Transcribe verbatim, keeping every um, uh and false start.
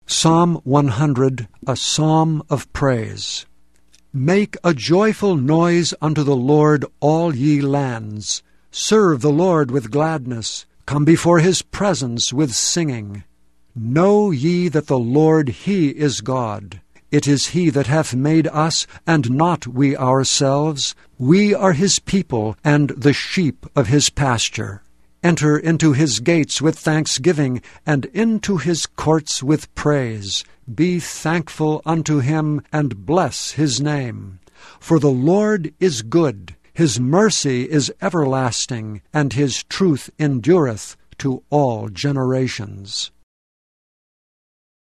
Psalm one hundred, a psalm of praise. Make a joyful noise unto the Lord, all ye lands. Serve the Lord with gladness. Come before his presence with singing. Know ye that the Lord, he is God. It is he that hath made us, and not we ourselves. We are his people, and the sheep of his pasture. Enter into his gates with thanksgiving, and into his courts with praise. Be thankful unto him, and bless his name. For the Lord is good, his mercy is everlasting, and his truth endureth to all generations.